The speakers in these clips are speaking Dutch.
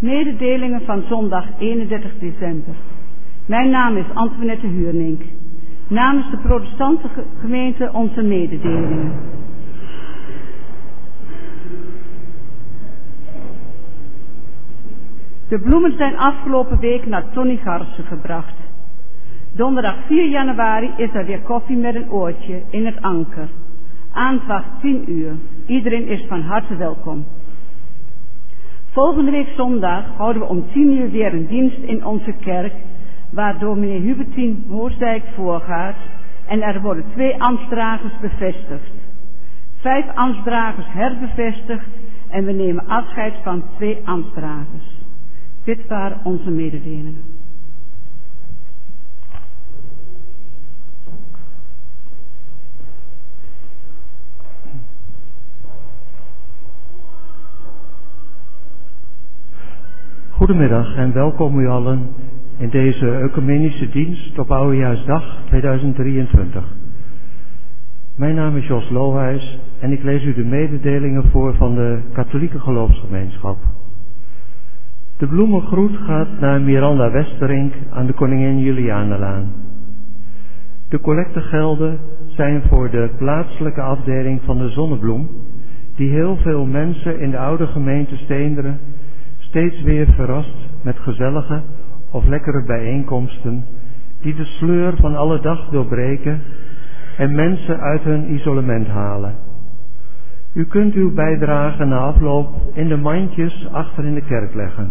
Mededelingen van zondag 31 december. Mijn naam is Antoinette Huurnink. Namens de protestante gemeente onze mededelingen. De bloemen zijn afgelopen week naar Tony Garsen gebracht. Donderdag 4 januari is er weer koffie met een oortje in het Anker. Aanvang 10 uur. Iedereen is van harte welkom. Volgende week zondag houden we om 10 uur weer een dienst in onze kerk, waar dominee Hubertien Hoosdijk voorgaat, en er worden 2 ambtsdragers bevestigd. 5 ambtsdragers herbevestigd en we nemen afscheid van 2 ambtsdragers. Dit waren onze mededelingen. Goedemiddag en welkom u allen in deze ecumenische dienst op Oudejaarsdag 2023. Mijn naam is Jos Lohuis en ik lees u de mededelingen voor van de katholieke geloofsgemeenschap. De bloemengroet gaat naar Miranda Westerink aan de Koningin Julianalaan. De collectegelden zijn voor de plaatselijke afdeling van de Zonnebloem, die heel veel mensen in de oude gemeente Steenderen steeds weer verrast met gezellige of lekkere bijeenkomsten die de sleur van alle dag doorbreken en mensen uit hun isolement halen. U kunt uw bijdrage na afloop in de mandjes achter in de kerk leggen.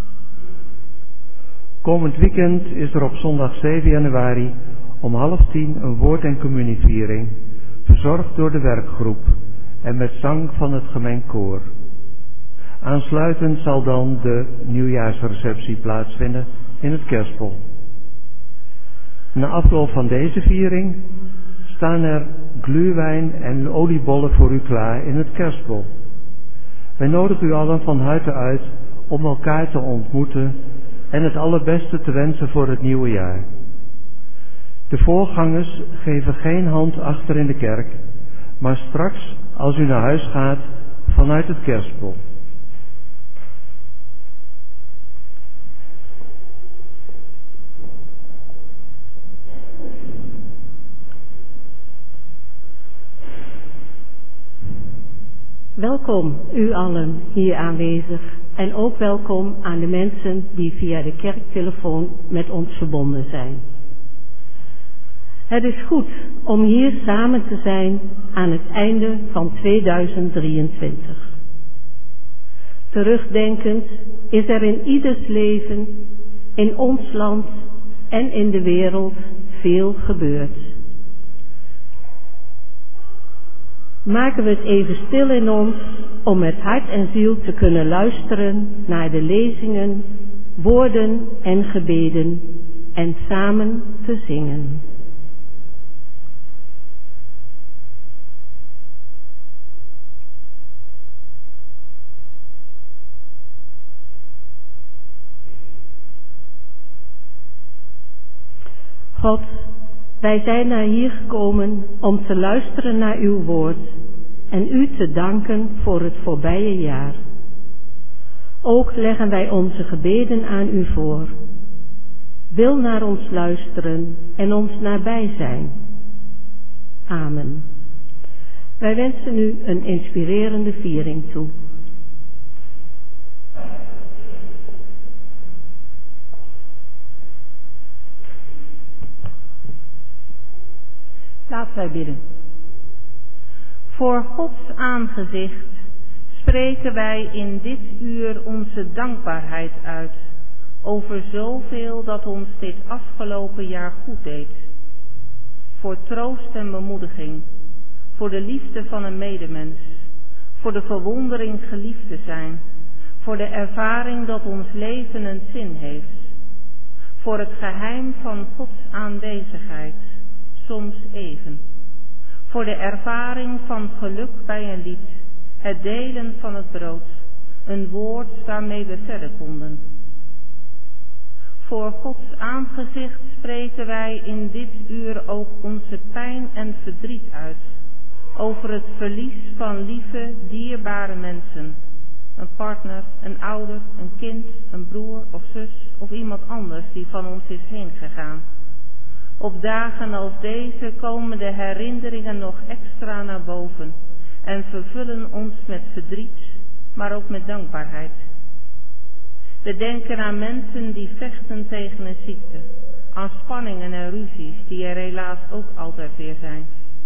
Komend weekend is er op zondag 7 januari om 9:30 een woord- en communieviering, verzorgd door de werkgroep en met zang van het gemengd koor. Aansluitend zal dan de nieuwjaarsreceptie plaatsvinden in het kerspel. Na afloop van deze viering staan er glühwein en oliebollen voor u klaar in het kerspel. Wij nodigen u allen van harte uit om elkaar te ontmoeten en het allerbeste te wensen voor het nieuwe jaar. De voorgangers geven geen hand achter in de kerk, maar straks als u naar huis gaat vanuit het kerspel. Welkom u allen hier aanwezig en ook welkom aan de mensen die via de kerktelefoon met ons verbonden zijn. Het is goed om hier samen te zijn aan het einde van 2023. Terugdenkend is er in ieders leven, in ons land en in de wereld veel gebeurd. Maken we het even stil in ons om met hart en ziel te kunnen luisteren naar de lezingen, woorden en gebeden en samen te zingen. God, wij zijn naar hier gekomen om te luisteren naar uw woord en u te danken voor het voorbije jaar. Ook leggen wij onze gebeden aan u voor. Wil naar ons luisteren en ons nabij zijn. Amen. Wij wensen u een inspirerende viering toe. Laten wij bidden. Voor Gods aangezicht spreken wij in dit uur onze dankbaarheid uit over zoveel dat ons dit afgelopen jaar goed deed. Voor troost en bemoediging, voor de liefde van een medemens, voor de verwondering geliefd te zijn, voor de ervaring dat ons leven een zin heeft, voor het geheim van Gods aanwezigheid, soms even, voor de ervaring van geluk bij een lied, het delen van het brood, een woord waarmee we verder konden. Voor Gods aangezicht spreken wij in dit uur ook onze pijn en verdriet uit, over het verlies van lieve, dierbare mensen, een partner, een ouder, een kind, een broer of zus of iemand anders die van ons is heen gegaan. Op dagen als deze komen de herinneringen nog extra naar boven en vervullen ons met verdriet, maar ook met dankbaarheid. We denken aan mensen die vechten tegen een ziekte, aan spanningen en ruzies die er helaas ook altijd weer zijn.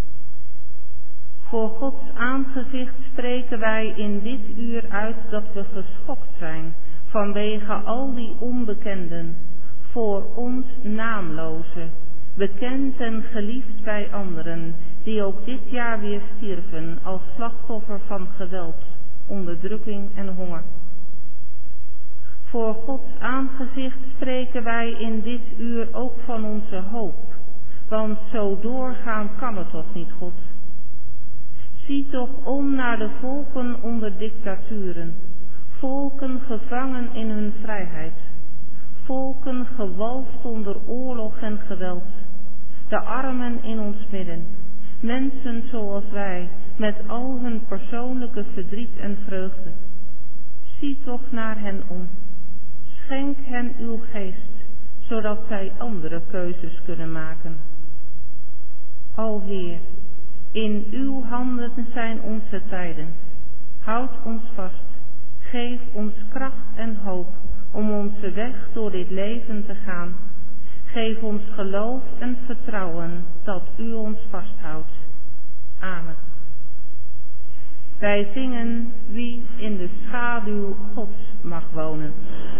Voor Gods aangezicht spreken wij in dit uur uit dat we geschokt zijn vanwege al die onbekenden, voor ons naamloze, bekend en geliefd bij anderen, die ook dit jaar weer stierven als slachtoffer van geweld, onderdrukking en honger. Voor Gods aangezicht spreken wij in dit uur ook van onze hoop, want zo doorgaan kan het toch niet, God. Zie toch om naar de volken onder dictaturen, volken gevangen in hun vrijheid, volken gewalst onder oorlog en geweld, de armen in ons midden, mensen zoals wij, met al hun persoonlijke verdriet en vreugde. Zie toch naar hen om. Schenk hen uw geest, zodat zij andere keuzes kunnen maken. O Heer, in uw handen zijn onze tijden. Houd ons vast. Geef ons kracht en hoop om onze weg door dit leven te gaan. Geef ons geloof en vertrouwen dat u ons vasthoudt. Amen. Wij zingen wie in de schaduw Gods mag wonen.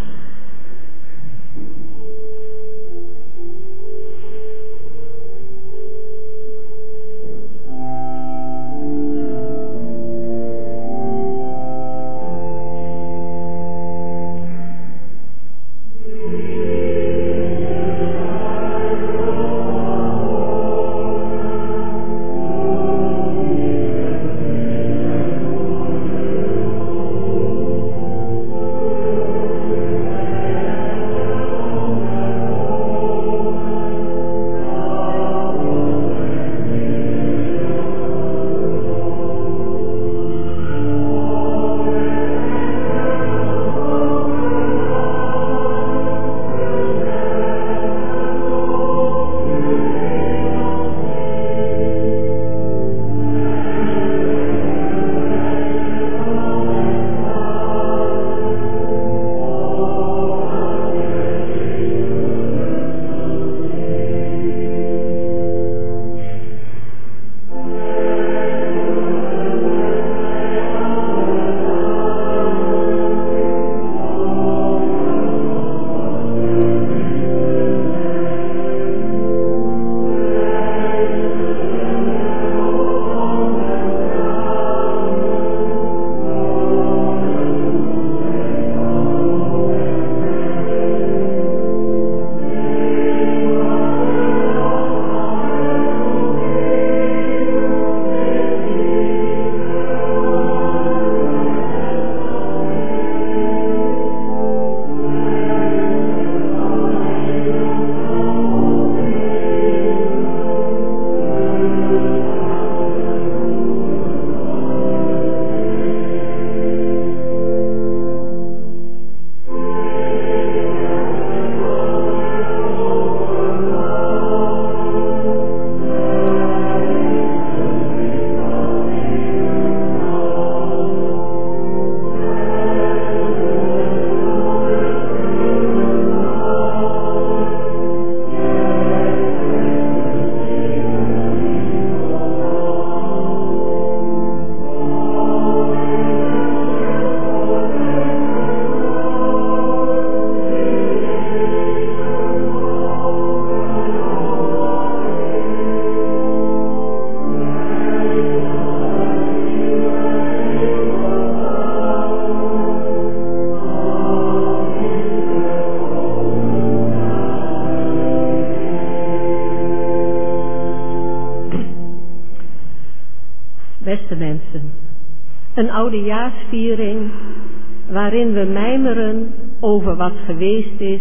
Beste mensen, een oudejaarsviering waarin we mijmeren over wat geweest is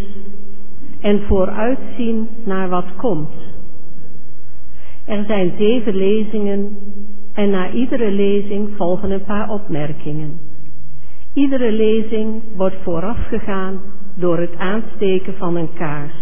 en vooruitzien naar wat komt. Er zijn 7 lezingen en na iedere lezing volgen een paar opmerkingen. Iedere lezing wordt voorafgegaan door het aansteken van een kaars.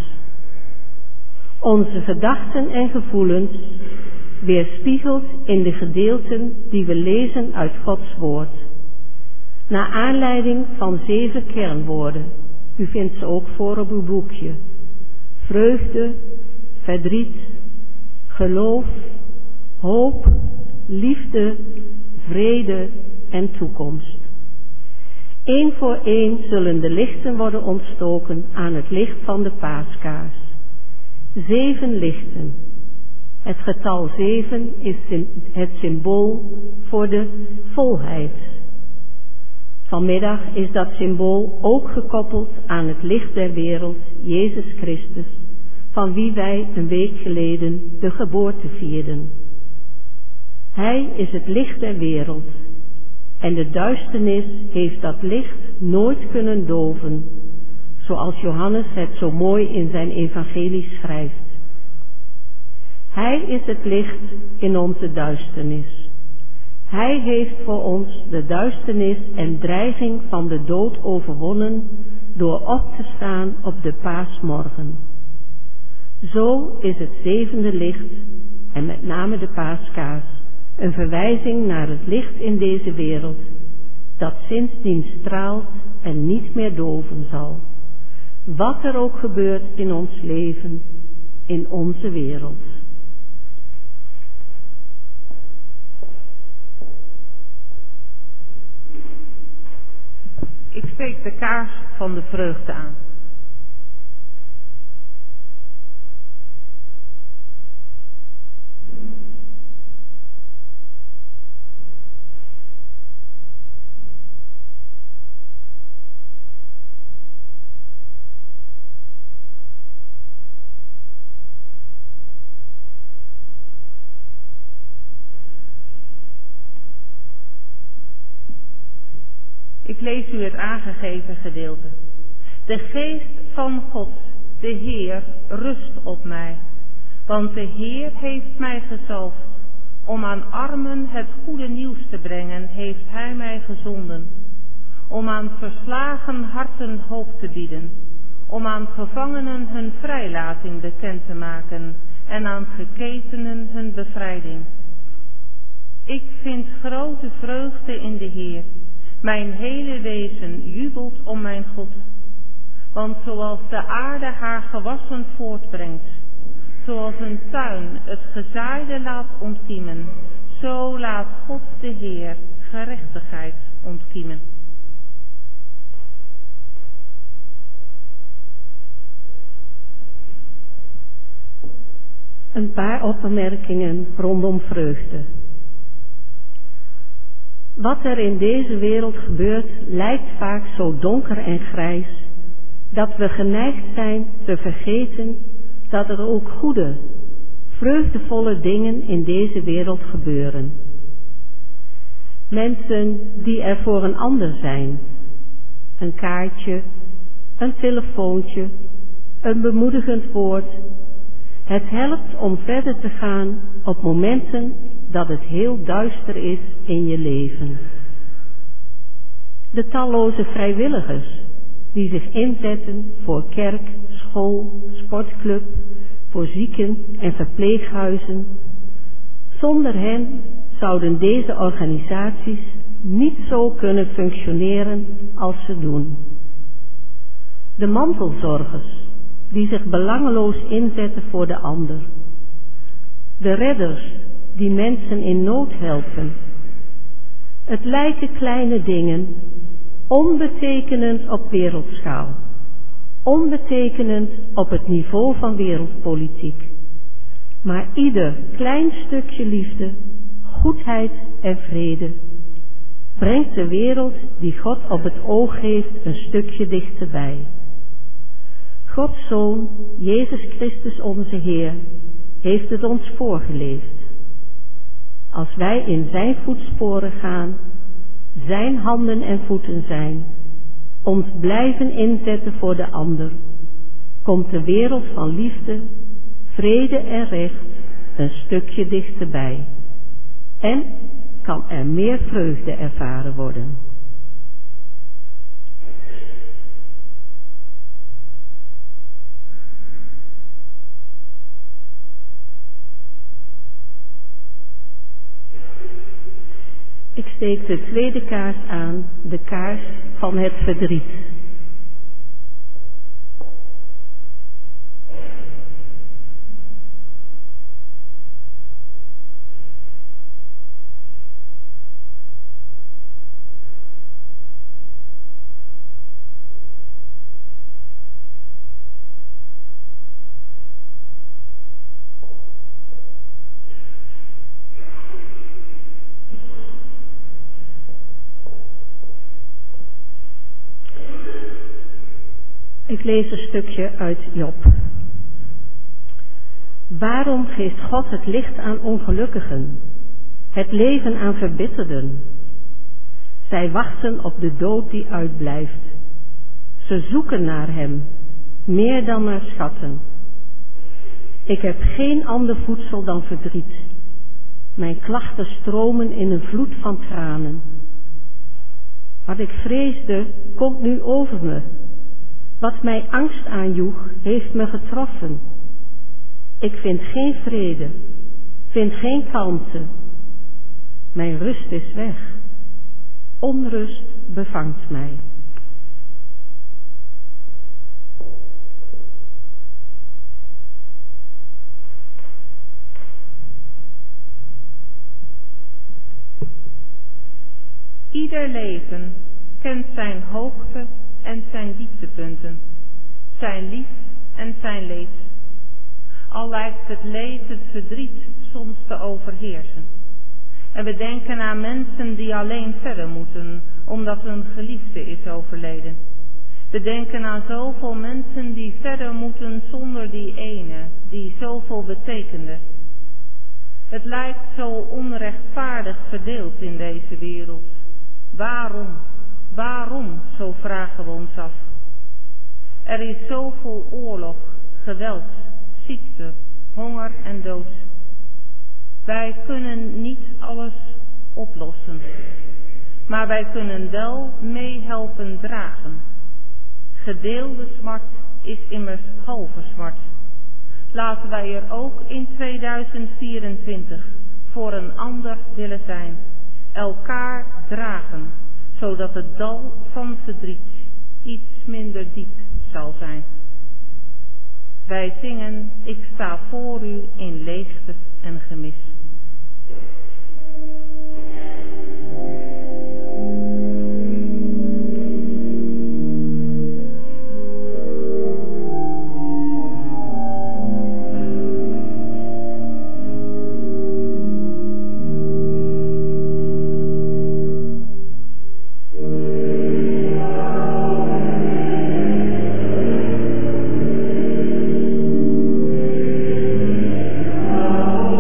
Onze gedachten en gevoelens weerspiegeld in de gedeelten die we lezen uit Gods woord. Naar aanleiding van 7 kernwoorden. U vindt ze ook voor op uw boekje. Vreugde, verdriet, geloof, hoop, liefde, vrede en toekomst. 1 voor 1 zullen de lichten worden ontstoken aan het licht van de paaskaars. 7 lichten. Het getal 7 is het symbool voor de volheid. Vanmiddag is dat symbool ook gekoppeld aan het licht der wereld, Jezus Christus, van wie wij een week geleden de geboorte vierden. Hij is het licht der wereld en de duisternis heeft dat licht nooit kunnen doven, zoals Johannes het zo mooi in zijn evangelie schrijft. Hij is het licht in onze duisternis. Hij heeft voor ons de duisternis en dreiging van de dood overwonnen door op te staan op de paasmorgen. Zo is het 7e licht, en met name de paaskaars, een verwijzing naar het licht in deze wereld, dat sindsdien straalt en niet meer doven zal. Wat er ook gebeurt in ons leven, in onze wereld. Ik steek de kaars van de vreugde aan. Ik lees u het aangegeven gedeelte. De geest van God, de Heer, rust op mij. Want de Heer heeft mij gezalfd. Om aan armen het goede nieuws te brengen, heeft Hij mij gezonden. Om aan verslagen harten hoop te bieden. Om aan gevangenen hun vrijlating bekend te maken. En aan geketenen hun bevrijding. Ik vind grote vreugde in de Heer. Mijn hele wezen jubelt om mijn God. Want zoals de aarde haar gewassen voortbrengt, zoals een tuin het gezaaide laat ontkiemen, zo laat God de Heer gerechtigheid ontkiemen. Een paar opmerkingen rondom vreugde. Wat er in deze wereld gebeurt, lijkt vaak zo donker en grijs, dat we geneigd zijn te vergeten dat er ook goede, vreugdevolle dingen in deze wereld gebeuren. Mensen die er voor een ander zijn. Een kaartje, een telefoontje, een bemoedigend woord. Het helpt om verder te gaan op momenten dat het heel duister is in je leven. De talloze vrijwilligers die zich inzetten voor kerk, school, sportclub, voor zieken en verpleeghuizen. Zonder hen zouden deze organisaties niet zo kunnen functioneren als ze doen. De mantelzorgers die zich belangeloos inzetten voor de ander. De redders die mensen in nood helpen. Het lijken kleine dingen, onbetekenend op wereldschaal, onbetekenend op het niveau van wereldpolitiek. Maar ieder klein stukje liefde, goedheid en vrede brengt de wereld die God op het oog heeft een stukje dichterbij. Gods Zoon, Jezus Christus onze Heer, heeft het ons voorgeleefd. Als wij in zijn voetsporen gaan, zijn handen en voeten zijn, ons blijven inzetten voor de ander, komt de wereld van liefde, vrede en recht een stukje dichterbij. En kan er meer vreugde ervaren worden. Ik steek de tweede kaars aan, de kaars van het verdriet. Ik lees een stukje uit Job. Waarom geeft God het licht aan ongelukkigen, het leven aan verbitterden? Zij wachten op de dood die uitblijft. Ze zoeken naar hem, meer dan naar schatten. Ik heb geen ander voedsel dan verdriet. Mijn klachten stromen in een vloed van tranen. Wat ik vreesde, komt nu over me. Wat mij angst aanjoeg, heeft me getroffen. Ik vind geen vrede, vind geen kalmte. Mijn rust is weg. Onrust bevangt mij. Ieder leven kent zijn hoogte en zijn dieptepunten, zijn lief en zijn leed. Al lijkt het leed, het verdriet soms te overheersen. En we denken aan mensen die alleen verder moeten, omdat een geliefde is overleden. We denken aan zoveel mensen die verder moeten zonder die ene, die zoveel betekende. Het lijkt zo onrechtvaardig verdeeld in deze wereld. Waarom, zo vragen we ons af. Er is zoveel oorlog, geweld, ziekte, honger en dood. Wij kunnen niet alles oplossen, maar wij kunnen wel meehelpen dragen. Gedeelde smart is immers halve smart. Laten wij er ook in 2024 voor een ander willen zijn, elkaar dragen, zodat het dal van verdriet iets minder diep zal zijn. Wij zingen, ik sta voor u in leegte en gemis. Oh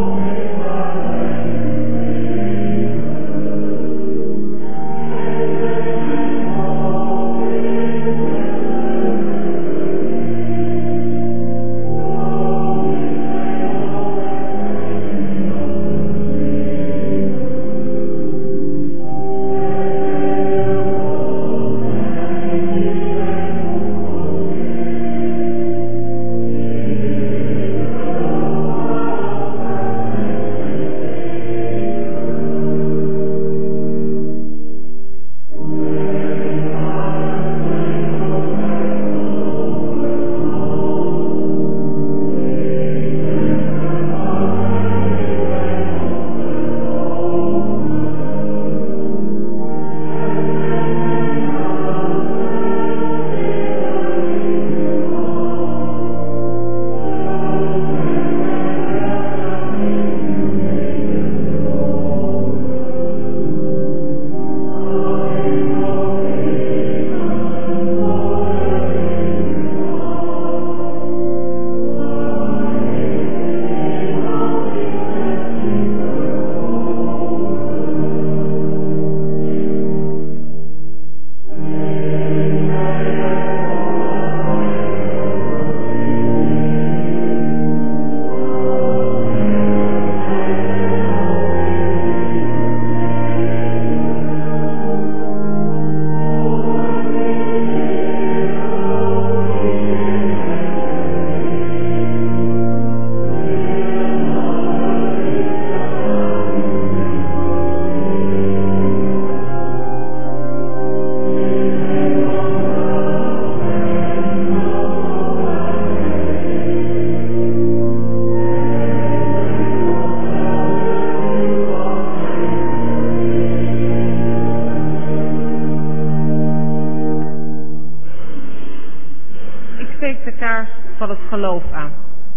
geloof aan.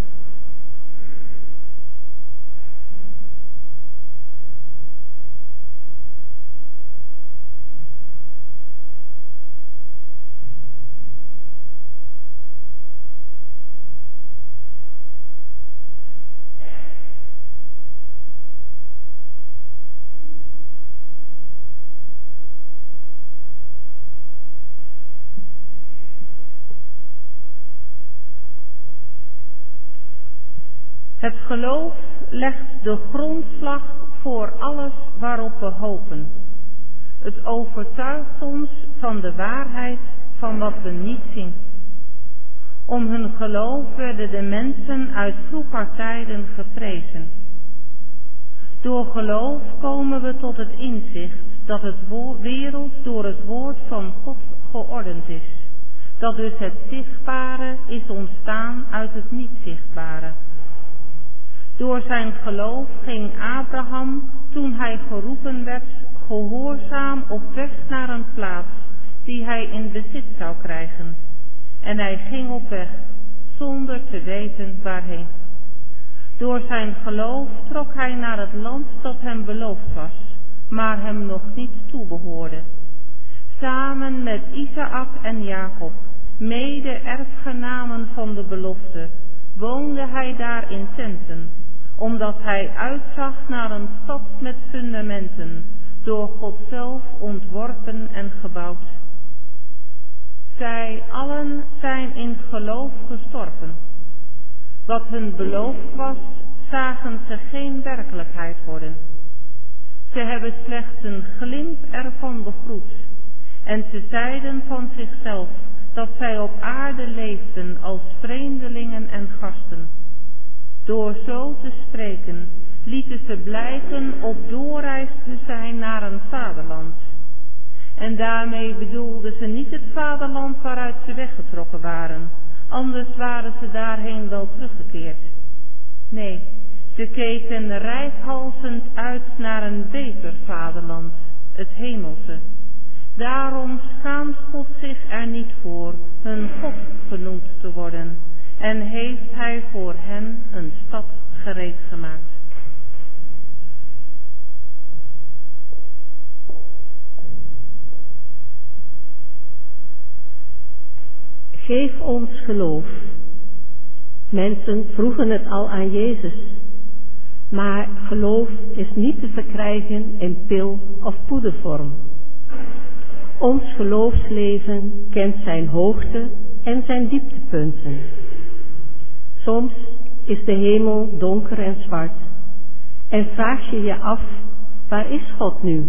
Het geloof legt de grondslag voor alles waarop we hopen. Het overtuigt ons van de waarheid van wat we niet zien. Om hun geloof werden de mensen uit vroeger tijden geprezen. Door geloof komen we tot het inzicht dat het wereld door het woord van God geordend is. Dat dus het zichtbare is ontstaan uit het niet zichtbare. Door zijn geloof ging Abraham, toen hij geroepen werd, gehoorzaam op weg naar een plaats die hij in bezit zou krijgen. En hij ging op weg, zonder te weten waarheen. Door zijn geloof trok hij naar het land dat hem beloofd was, maar hem nog niet toebehoorde. Samen met Isaak en Jacob, mede erfgenamen van de belofte, woonde hij daar in tenten, omdat hij uitzag naar een stad met fundamenten, door God zelf ontworpen en gebouwd. Zij allen zijn in geloof gestorven. Wat hun beloofd was, zagen ze geen werkelijkheid worden. Ze hebben slechts een glimp ervan begroet, en ze zeiden van zichzelf dat zij op aarde leefden als vreemdelingen en gasten. Door zo te spreken lieten ze blijken op doorreis te zijn naar een vaderland. En daarmee bedoelden ze niet het vaderland waaruit ze weggetrokken waren, anders waren ze daarheen wel teruggekeerd. Nee, ze keken reikhalzend uit naar een beter vaderland, het hemelse. Daarom schaamt God zich er niet voor hun God genoemd te worden en heeft hij voor hen een stad gereed gemaakt. Geef ons geloof. Mensen vroegen het al aan Jezus, maar geloof is niet te verkrijgen in pil- of poedervorm. Ons geloofsleven kent zijn hoogte en zijn dieptepunten. Soms is de hemel donker en zwart en vraag je je af, waar is God nu?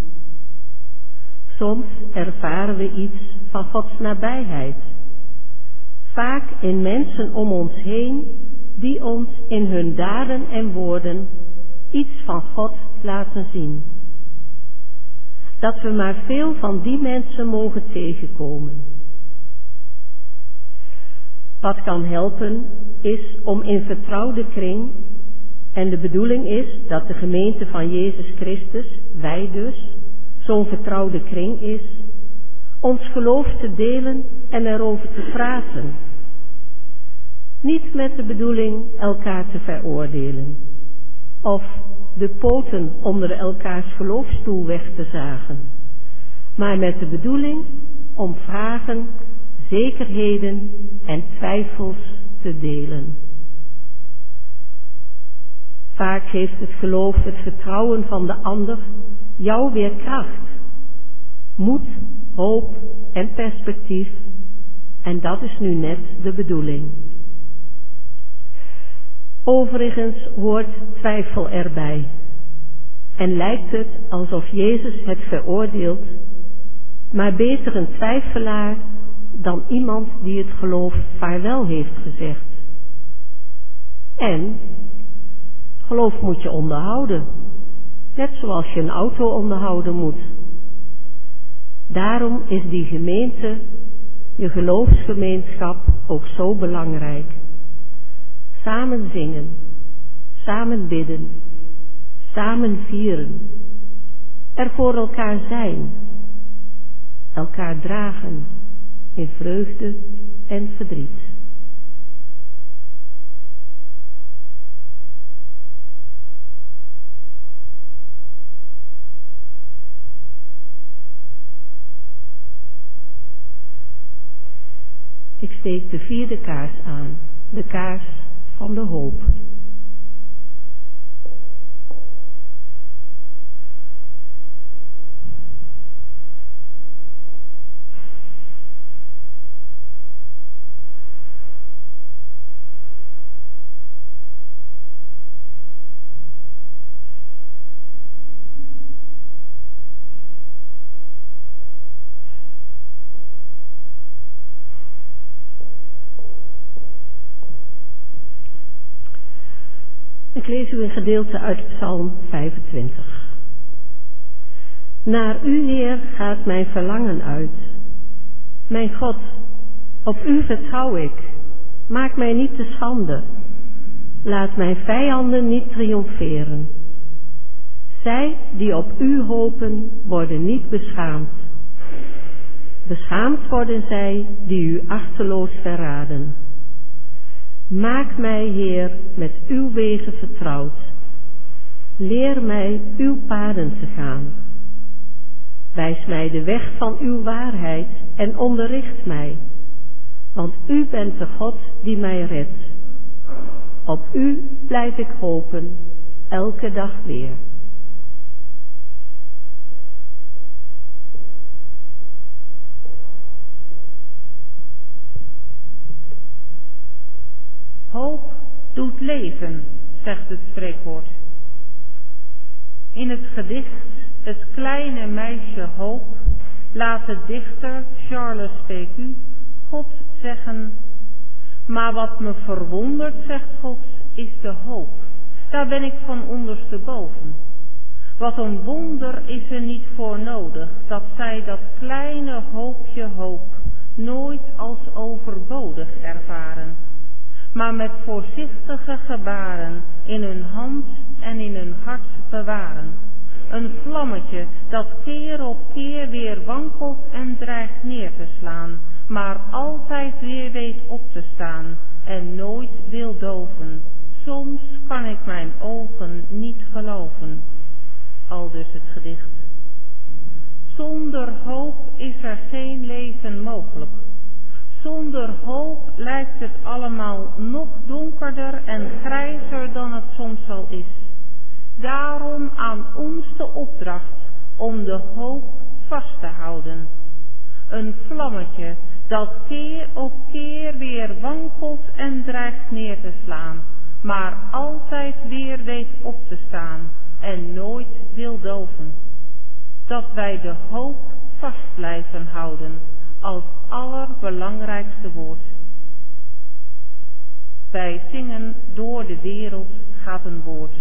Soms ervaren we iets van Gods nabijheid. Vaak in mensen om ons heen die ons in hun daden en woorden iets van God laten zien. Dat we maar veel van die mensen mogen tegenkomen. Wat kan helpen is om in vertrouwde kring, en de bedoeling is dat de gemeente van Jezus Christus, wij dus, zo'n vertrouwde kring is, ons geloof te delen en erover te praten. Niet met de bedoeling elkaar te veroordelen, of de poten onder elkaars geloofsstoel weg te zagen, maar met de bedoeling om vragen, zekerheden en twijfels te delen. Vaak geeft het geloof het vertrouwen van de ander jou weer kracht, moed, hoop en perspectief, en dat is nu net de bedoeling. Overigens hoort twijfel erbij en lijkt het alsof Jezus het veroordeelt, maar beter een twijfelaar dan iemand die het geloof vaarwel heeft gezegd. En geloof moet je onderhouden, net zoals je een auto onderhouden moet. Daarom is die gemeente, je geloofsgemeenschap, ook zo belangrijk. Samen zingen, samen bidden, samen vieren, er voor elkaar zijn, elkaar dragen in vreugde en verdriet. steekt de 4e kaars aan, de kaars van de hoop. Ik lees u een gedeelte uit Psalm 25. Naar u, Heer, gaat mijn verlangen uit. Mijn God, op u vertrouw ik. Maak mij niet te schande. Laat mijn vijanden niet triomferen. Zij die op u hopen, worden niet beschaamd. Beschaamd worden zij die u achteloos verraden. Maak mij, Heer, met uw wegen vertrouwd. Leer mij uw paden te gaan. Wijs mij de weg van uw waarheid en onderricht mij, want u bent de God die mij redt. Op u blijf ik hopen, elke dag weer. Hoop doet leven, zegt het spreekwoord. In het gedicht Het kleine meisje Hoop laat de dichter Charles Pécu God zeggen: maar wat me verwondert, zegt God, is de hoop. Daar ben ik van ondersteboven. Wat een wonder is er niet voor nodig, dat zij dat kleine hoopje hoop nooit als overbodig ervaren, maar met voorzichtige gebaren in hun hand en in hun hart bewaren. Een vlammetje dat keer op keer weer wankelt en dreigt neer te slaan, maar altijd weer weet op te staan en nooit wil doven. Soms kan ik mijn ogen niet geloven. Aldus het gedicht. Zonder hoop is er geen leven mogelijk. Zonder hoop lijkt het allemaal nog donkerder en grijzer dan het soms al is. Daarom aan ons de opdracht om de hoop vast te houden. Een vlammetje dat keer op keer weer wankelt en dreigt neer te slaan, maar altijd weer weet op te staan en nooit wil doven. Dat wij de hoop vast blijven houden als allerbelangrijkste woord. Wij zingen door de wereld gaat een woord.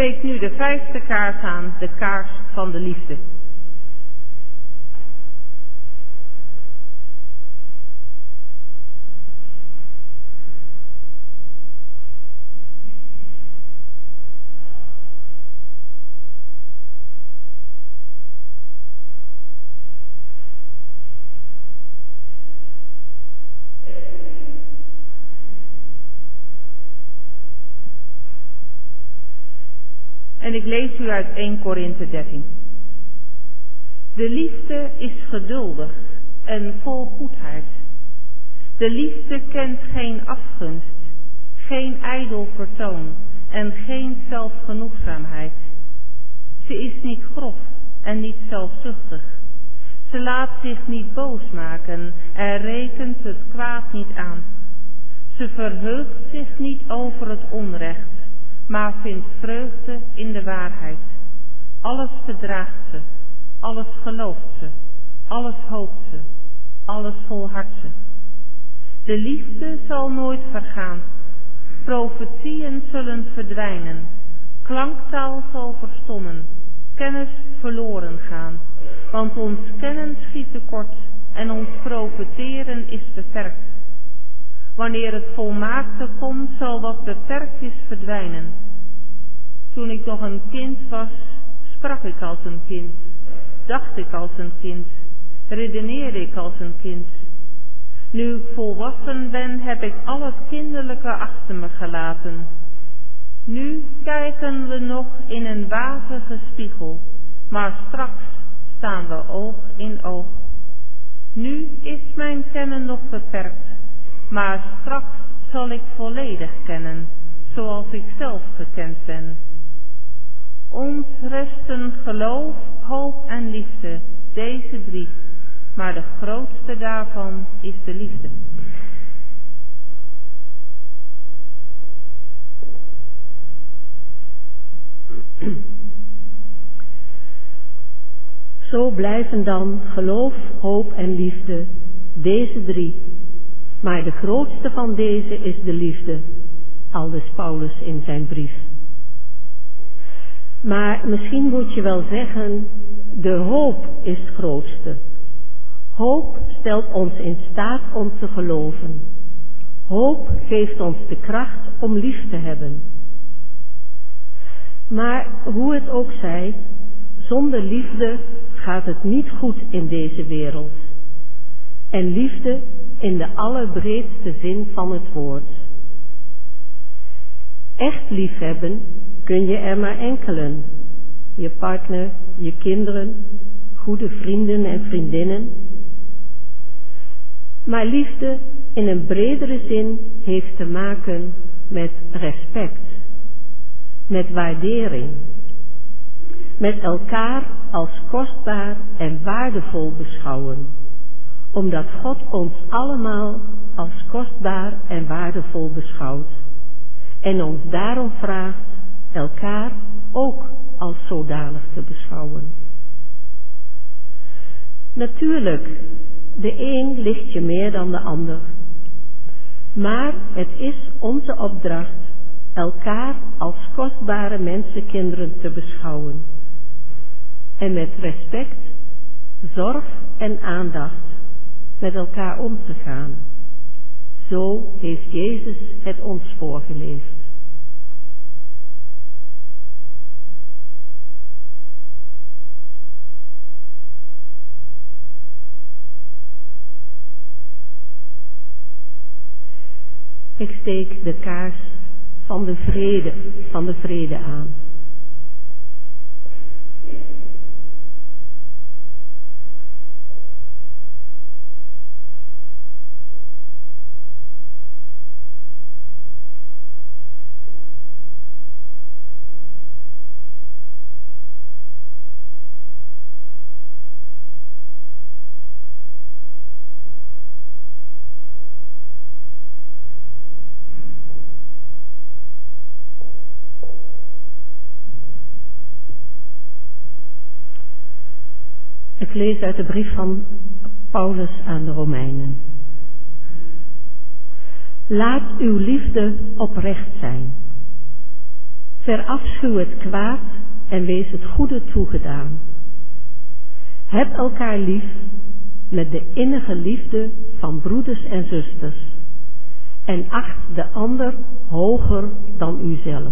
steekt nu de 5e kaars aan, de kaars van de liefde. En ik lees u uit 1 Korinthe 13. De liefde is geduldig en vol goedheid. De liefde kent geen afgunst, geen ijdel vertoon en geen zelfgenoegzaamheid. Ze is niet grof en niet zelfzuchtig. Ze laat zich niet boos maken en rekent het kwaad niet aan. Ze verheugt zich niet over het onrecht, maar vindt vreugde in de waarheid. Alles verdraagt ze, alles gelooft ze, alles hoopt ze, alles volhardt ze. De liefde zal nooit vergaan, profetieën zullen verdwijnen, klanktaal zal verstommen, kennis verloren gaan. Want ons kennen schiet tekort en ons profeteren is beperkt. Wanneer het volmaakte komt, zal wat beperkt is verdwijnen. Toen ik nog een kind was, sprak ik als een kind, dacht ik als een kind, redeneerde ik als een kind. Nu ik volwassen ben, heb ik al het kinderlijke achter me gelaten. Nu kijken we nog in een wazige spiegel, maar straks staan we oog in oog. Nu is mijn kennen nog beperkt, maar straks zal ik volledig kennen, zoals ik zelf gekend ben. Ons resten geloof, hoop en liefde, deze 3, maar de grootste daarvan is de liefde. Zo blijven dan geloof, hoop en liefde, deze 3. Maar de grootste van deze is de liefde, aldus Paulus in zijn brief. Maar misschien moet je wel zeggen, de hoop is het grootste. Hoop stelt ons in staat om te geloven. Hoop geeft ons de kracht om lief te hebben. Maar hoe het ook zij, zonder liefde gaat het niet goed in deze wereld. En liefde in de allerbreedste zin van het woord. Echt liefhebben kun je er maar enkelen. Je partner, je kinderen, goede vrienden en vriendinnen. Maar liefde in een bredere zin heeft te maken met respect, met waardering, met elkaar als kostbaar en waardevol beschouwen, omdat God ons allemaal als kostbaar en waardevol beschouwt en ons daarom vraagt elkaar ook als zodanig te beschouwen. Natuurlijk, de een ligt je meer dan de ander, maar het is onze opdracht elkaar als kostbare mensenkinderen te beschouwen en met respect, zorg en aandacht met elkaar om te gaan. Zo heeft Jezus het ons voorgeleefd. Ik steek de kaars van de vrede aan. Ik lees uit de brief van Paulus aan de Romeinen. Laat uw liefde oprecht zijn. Verafschuw het kwaad en wees het goede toegedaan. Heb elkaar lief met de innige liefde van broeders en zusters en acht de ander hoger dan uzelf.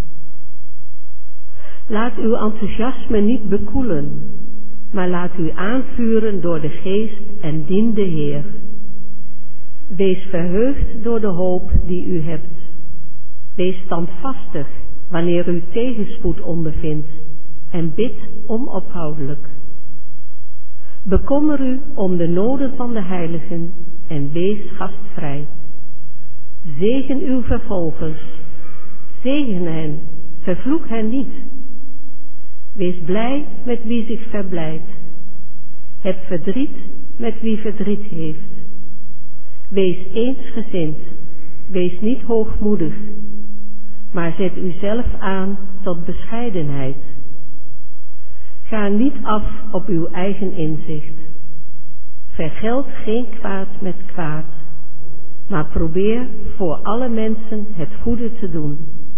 Laat uw enthousiasme niet bekoelen, maar laat u aanvuren door de Geest en dien de Heer. Wees verheugd door de hoop die u hebt. Wees standvastig wanneer u tegenspoed ondervindt en bid onophoudelijk. Bekommer u om de noden van de heiligen en wees gastvrij. Zegen uw vervolgers. Zegen hen, vervloek hen niet. Wees blij met wie zich verblijdt. Heb verdriet met wie verdriet heeft. Wees eensgezind, wees niet hoogmoedig, maar zet uzelf aan tot bescheidenheid. Ga niet af op uw eigen inzicht. Vergeld geen kwaad met kwaad, maar probeer voor alle mensen het goede te doen.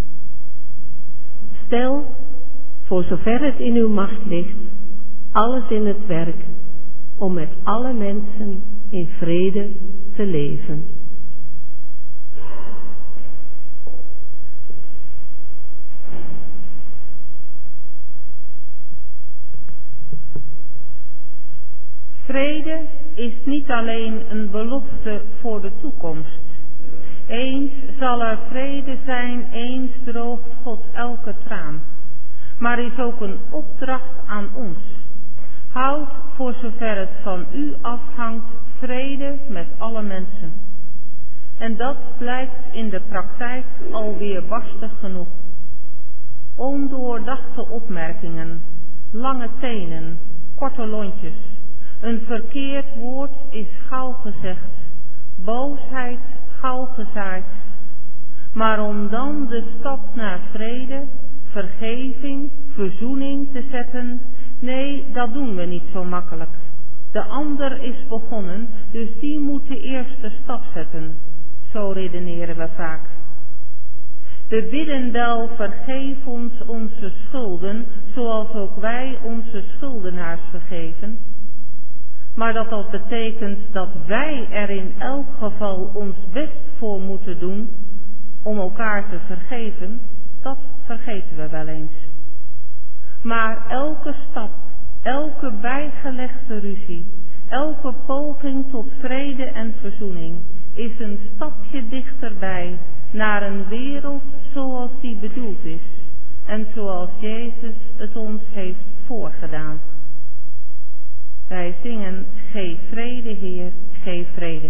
Stel, voor zover het in uw macht ligt, alles in het werk om met alle mensen in vrede te leven. Vrede is niet alleen een belofte voor de toekomst. Eens zal er vrede zijn, eens droogt God elke traan. Maar is ook een opdracht aan ons. Houd, voor zover het van u afhangt, vrede met alle mensen. En dat blijkt in de praktijk alweer barstig genoeg. Ondoordachte opmerkingen, lange tenen, korte lontjes. Een verkeerd woord is gauw gezegd, boosheid gauw gezaaid. Maar om dan de stap naar vrede, vergeving, verzoening te zetten, nee, dat doen we niet zo makkelijk. De ander is begonnen, dus die moet de eerste stap zetten. Zo redeneren we vaak. We bidden wel, vergeef ons onze schulden, zoals ook wij onze schuldenaars vergeven. Maar dat betekent dat wij er in elk geval ons best voor moeten doen om elkaar te vergeven, dat vergeten we wel eens. Maar elke stap, elke bijgelegde ruzie, elke poging tot vrede en verzoening is een stapje dichterbij naar een wereld zoals die bedoeld is en zoals Jezus het ons heeft voorgedaan. Wij zingen, geef vrede, Heer, geef vrede.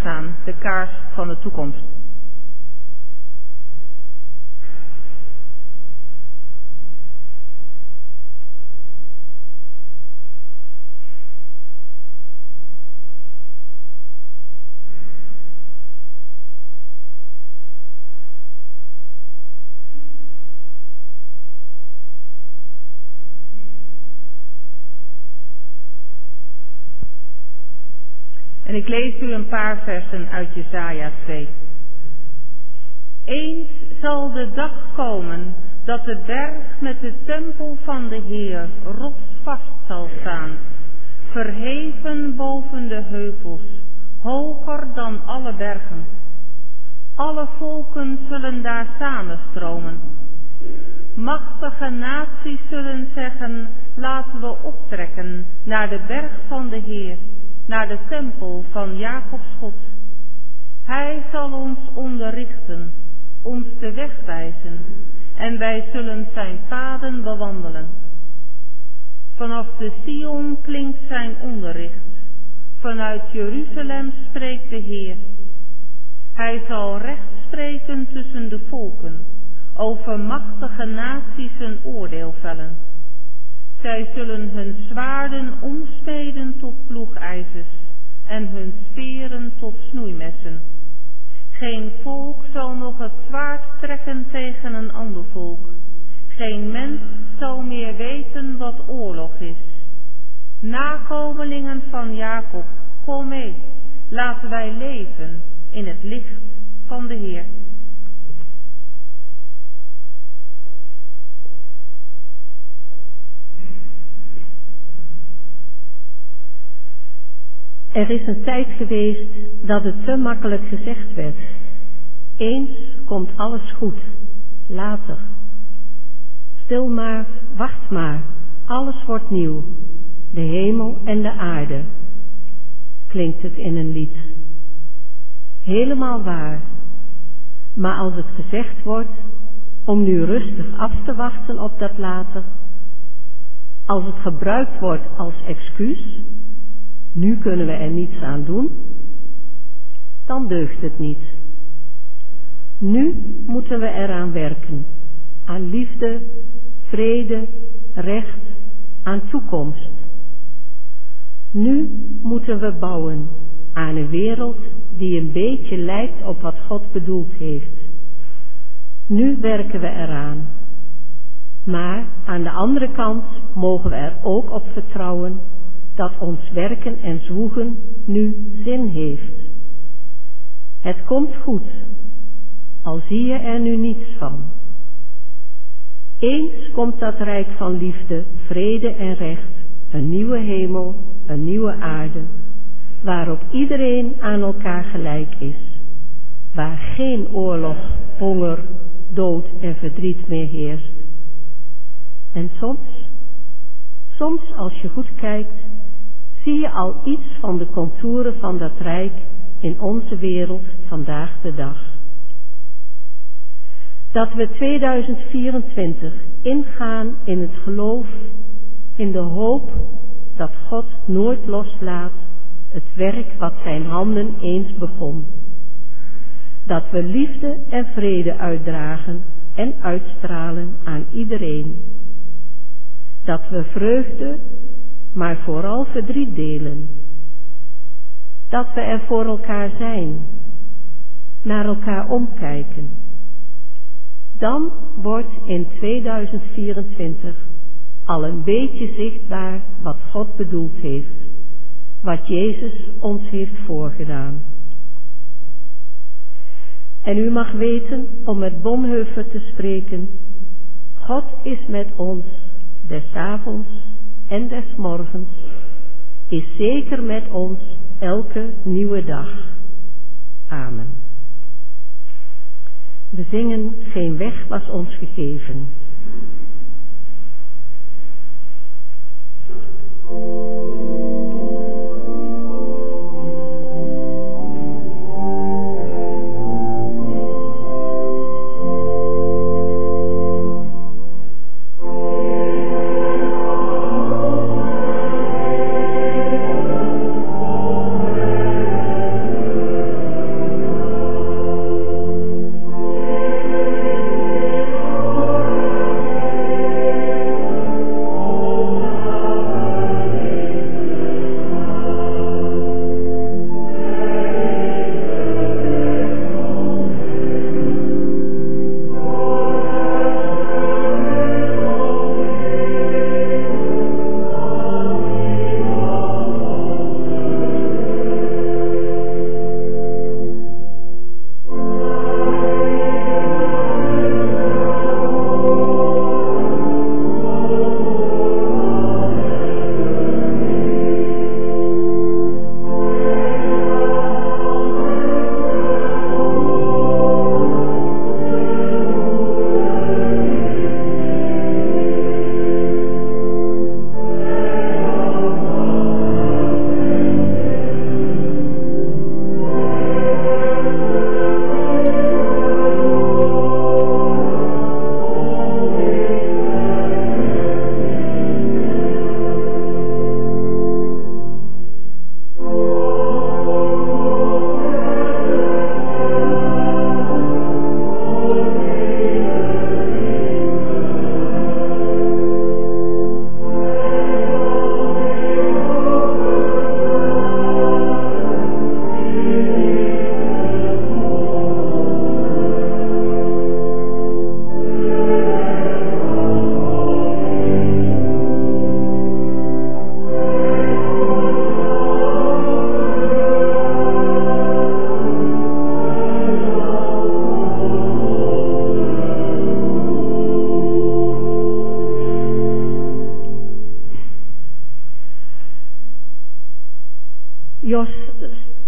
klaarstaan, de kaars van de toekomst. En ik lees u een paar versen uit Jesaja 2. Eens zal de dag komen dat de berg met de tempel van de Heer rotsvast zal staan, verheven boven de heuvels, hoger dan alle bergen. Alle volken zullen daar samenstromen. Machtige naties zullen zeggen, laten we optrekken naar de berg van de Heer, naar de tempel van Jacobs God. Hij zal ons onderrichten, ons de weg wijzen, en wij zullen zijn paden bewandelen. Vanaf de Sion klinkt zijn onderricht, vanuit Jeruzalem spreekt de Heer. Hij zal recht spreken tussen de volken, over machtige naties een oordeel vellen. Zij zullen hun zwaarden omsmeden tot ploegijzers en hun speren tot snoeimessen. Geen volk zal nog het zwaard trekken tegen een ander volk. Geen mens zal meer weten wat oorlog is. Nakomelingen van Jacob, kom mee, laten wij leven in het licht van de Heer. Er is een tijd geweest dat het te makkelijk gezegd werd. Eens komt alles goed, later. Stil maar, wacht maar, alles wordt nieuw. De hemel en de aarde, klinkt het in een lied. Helemaal waar. Maar als het gezegd wordt om nu rustig af te wachten op dat later, als het gebruikt wordt als excuus, nu kunnen we er niets aan doen, dan deugt het niet. Nu moeten we eraan werken, aan liefde, vrede, recht, aan toekomst. Nu moeten we bouwen aan een wereld die een beetje lijkt op wat God bedoeld heeft. Nu werken we eraan. Maar aan de andere kant mogen we er ook op vertrouwen dat ons werken en zwoegen nu zin heeft. Het komt goed, al zie je er nu niets van. Eens komt dat rijk van liefde, vrede en recht, een nieuwe hemel, een nieuwe aarde, waarop iedereen aan elkaar gelijk is, waar geen oorlog, honger, dood en verdriet meer heerst. En soms als je goed kijkt, zie je al iets van de contouren van dat rijk in onze wereld vandaag de dag. Dat we 2024 ingaan in het geloof, in de hoop dat God nooit loslaat het werk wat zijn handen eens begon. Dat we liefde en vrede uitdragen en uitstralen aan iedereen. Dat we vreugde, maar vooral verdriet delen. Dat we er voor elkaar zijn, naar elkaar omkijken. Dan wordt in 2024 al een beetje zichtbaar wat God bedoeld heeft, wat Jezus ons heeft voorgedaan. En u mag weten, om met Bonhoeffer te spreken, God is met ons, des avonds en des morgens, is zeker met ons elke nieuwe dag. Amen. We zingen, geen weg was ons gegeven.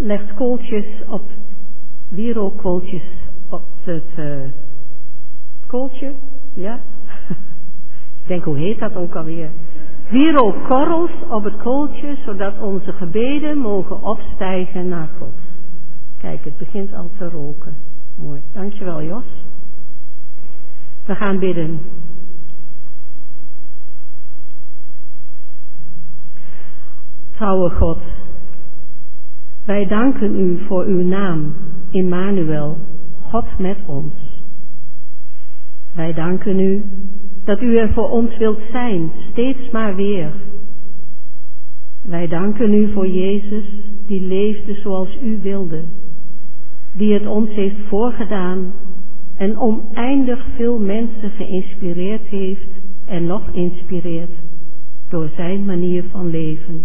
legt wierookkooltjes op het kooltje, ja? Ik denk, hoe heet dat ook alweer? Wierookkorrels op het kooltje, zodat onze gebeden mogen opstijgen naar God. Kijk, het begint al te roken. Mooi, dankjewel Jos. We gaan bidden. Trouwe God, wij danken u voor uw naam, Immanuel, God met ons. Wij danken u dat u er voor ons wilt zijn, steeds maar weer. Wij danken u voor Jezus, die leefde zoals u wilde, die het ons heeft voorgedaan en oneindig veel mensen geïnspireerd heeft en nog inspireert door zijn manier van leven.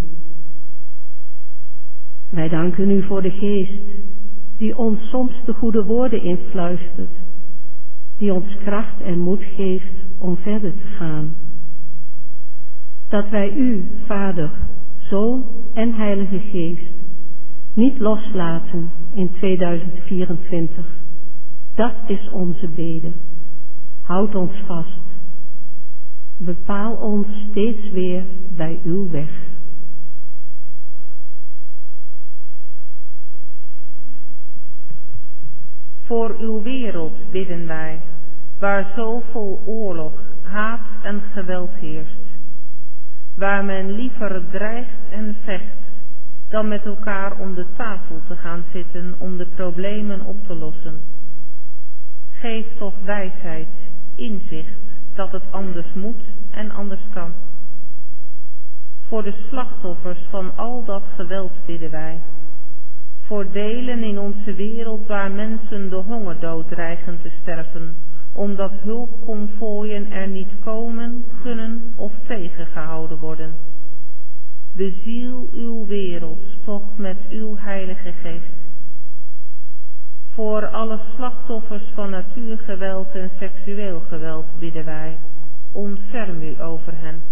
Wij danken u voor de Geest, die ons soms de goede woorden influistert, die ons kracht en moed geeft om verder te gaan. Dat wij u, Vader, Zoon en Heilige Geest, niet loslaten in 2024. Dat is onze bede. Houd ons vast. Bepaal ons steeds weer bij uw weg. Voor uw wereld bidden wij, waar zo vol oorlog, haat en geweld heerst. Waar men liever dreigt en vecht, dan met elkaar om de tafel te gaan zitten om de problemen op te lossen. Geef toch wijsheid, inzicht, dat het anders moet en anders kan. Voor de slachtoffers van al dat geweld bidden wij. Voor delen in onze wereld waar mensen de hongerdood dreigen te sterven, omdat hulpconvooien er niet komen, kunnen of tegengehouden worden. Beziel uw wereld toch met uw Heilige Geest. Voor alle slachtoffers van natuurgeweld en seksueel geweld bidden wij, ontferm u over hen.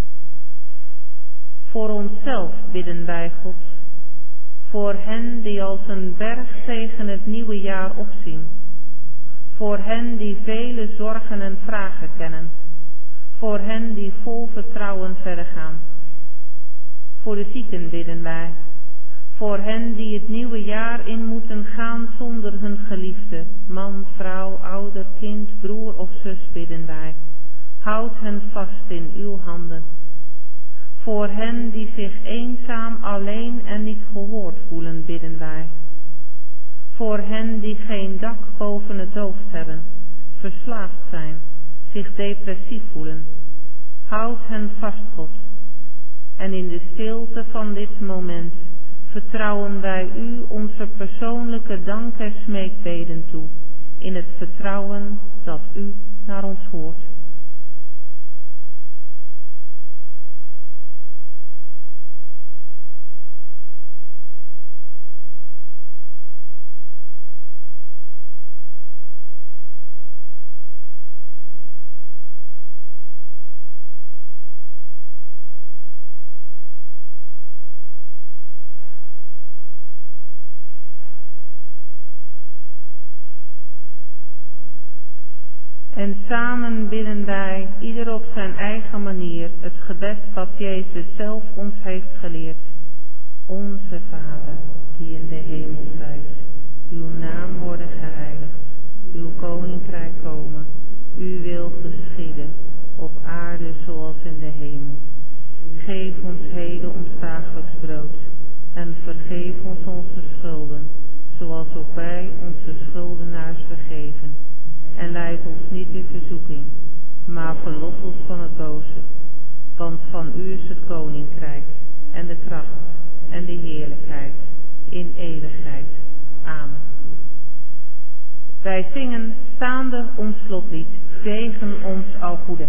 Voor onszelf bidden wij, God, voor hen die als een berg tegen het nieuwe jaar opzien, voor hen die vele zorgen en vragen kennen, voor hen die vol vertrouwen verder gaan. Voor de zieken bidden wij, voor hen die het nieuwe jaar in moeten gaan zonder hun geliefde, man, vrouw, ouder, kind, broer of zus bidden wij. Houd hen vast in uw handen. Voor hen die zich eenzaam, alleen en niet gehoord voelen bidden wij. Voor hen die geen dak boven het hoofd hebben, verslaafd zijn, zich depressief voelen. Houd hen vast, God. En in de stilte van dit moment vertrouwen wij u onze persoonlijke dank- en smeekbeden toe, in het vertrouwen dat u naar ons hoort. En samen bidden wij, ieder op zijn eigen manier, het gebed wat Jezus zelf ons heeft geleerd. Onze Vader, die in de hemel zijt, uw naam worden geheiligd, uw koninkrijk komen, uw wil geschieden, op aarde zoals in de hemel. Geef ons heden ons dagelijks brood, en vergeef ons onze schulden, zoals ook wij onze schuldenaars vergeven. En leid ons niet in verzoeking, maar verlos ons van het boze. Want van u is het koninkrijk, en de kracht, en de heerlijkheid, in eeuwigheid. Amen. Wij zingen staande ons slotlied, zegen ons al goede.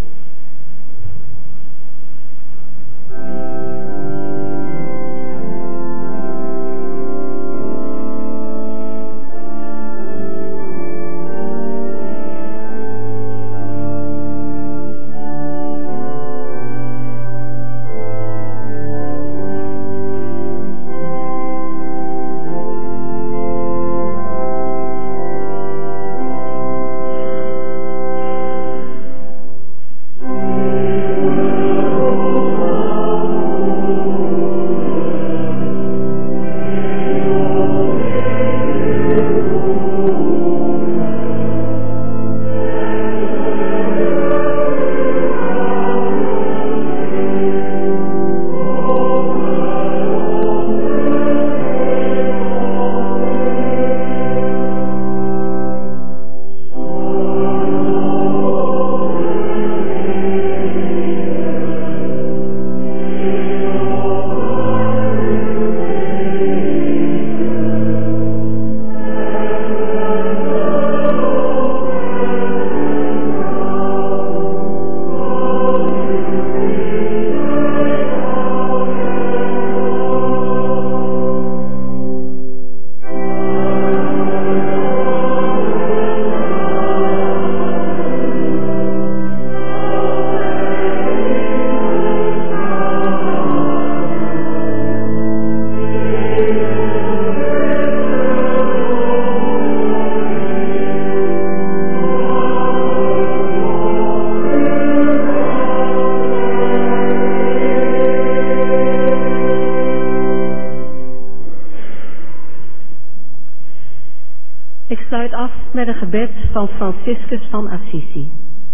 Ik sluit af met een gebed van Franciscus van Assisi.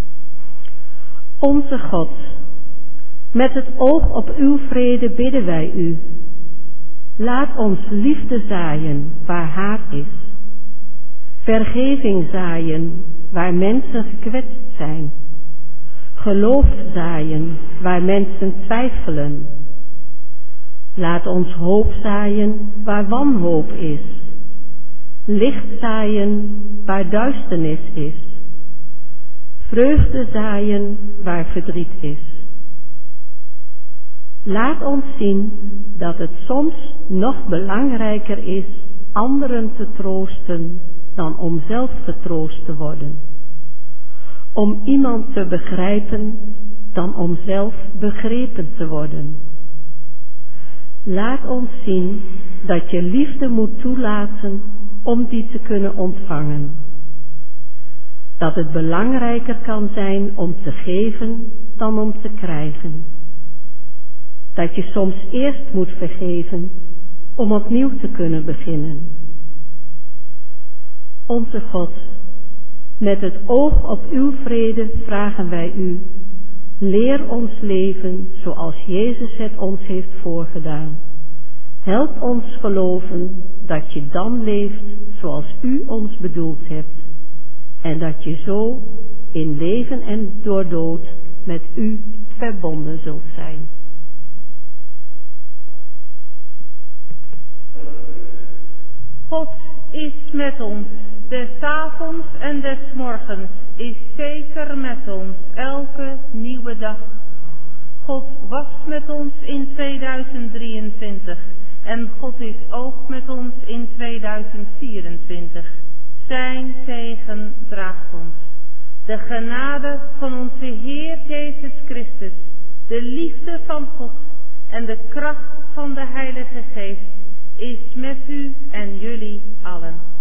Onze God, met het oog op uw vrede bidden wij u. Laat ons liefde zaaien waar haat is. Vergeving zaaien waar mensen gekwetst zijn. Geloof zaaien waar mensen twijfelen. Laat ons hoop zaaien waar wanhoop is. Licht zaaien waar duisternis is. Vreugde zaaien waar verdriet is. Laat ons zien dat het soms nog belangrijker is anderen te troosten dan om zelf getroost te worden. Om iemand te begrijpen dan om zelf begrepen te worden. Laat ons zien dat je liefde moet toelaten om die te kunnen ontvangen. Dat het belangrijker kan zijn om te geven dan om te krijgen. Dat je soms eerst moet vergeven om opnieuw te kunnen beginnen. Onze God, met het oog op uw vrede vragen wij u, leer ons leven zoals Jezus het ons heeft voorgedaan. Help ons geloven dat je dan leeft zoals u ons bedoeld hebt en dat je zo in leven en door dood met u verbonden zult zijn. God is met ons, des avonds en des morgens, is zeker met ons, elke nieuwe dag. God was met ons in 2023 en God is ook met ons in 2024. Zijn zegen draagt ons. De genade van onze Heer Jezus Christus, de liefde van God en de kracht van de Heilige Geest is met u en jullie allen.